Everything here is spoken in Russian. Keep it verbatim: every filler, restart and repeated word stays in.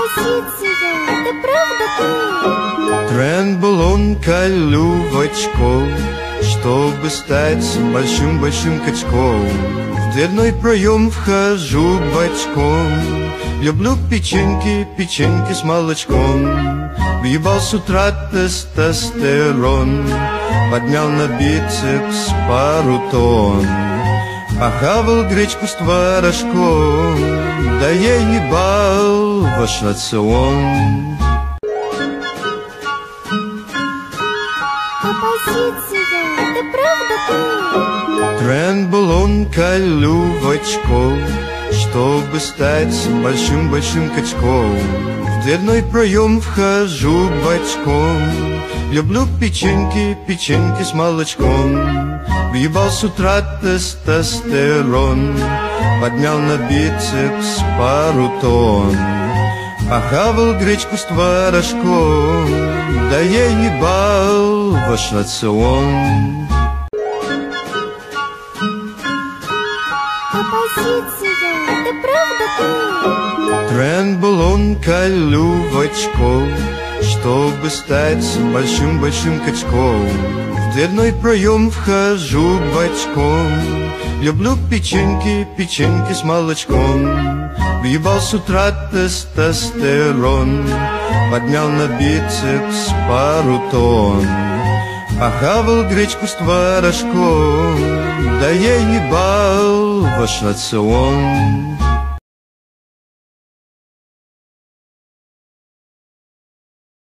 Оппозиция, это правда ты? Тренд был он колювочком, чтобы стать большим-большим качком. В дверной проем вхожу бочком. Люблю печеньки, печеньки с молочком. Въебал с утра тестостерон, поднял на бицепс пару тонн. Похавал гречку с творожком, да я ебал ваш рацион. Оппозиция, это правда ты? Тренд был он колювочком, чтобы стать большим-большим качком. В дверной проем вхожу бочком. Люблю печеньки, печеньки с молочком. Въебал с утра тестостерон, поднял на бицепс пару тонн. Похавал гречку с творожком, да я ебал ваш рацион. Оппозиция, это правда ты? Тренд был он колювочком, чтобы стать большим-большим качком. В дверной проем вхожу бочком. Люблю печеньки, печеньки с молочком. Въебал с утра тестостерон, поднял на бицепс пару тонн. Похавал гречку с творожком, да я ебал ваш рацион.